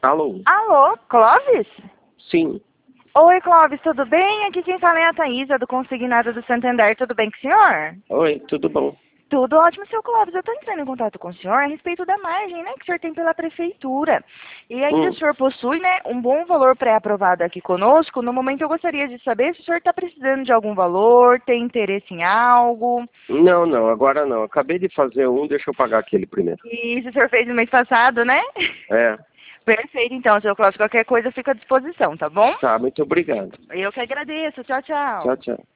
Alô? Alô, Clóvis? Sim. Oi, Clóvis, tudo bem? Aqui quem fala é a Thaísa, do Consignado do Santander. Tudo bem com o senhor? Oi, tudo bom? Tudo ótimo, seu Clóvis. Eu estou entrando em contato com o senhor a respeito da margem, né, que o senhor tem pela prefeitura. E ainda o senhor possui, né, um bom valor pré-aprovado aqui conosco. No momento eu gostaria de saber se o senhor está precisando de algum valor, tem interesse em algo. Não, não, agora não. Acabei de fazer um, deixa eu pagar aquele primeiro. E isso o senhor fez no mês passado, né? É, Perfeito, então, seu Clóvis. Qualquer coisa fica à disposição, tá bom? tá, muito obrigado. Eu que agradeço. Tchau, tchau. Tchau, tchau.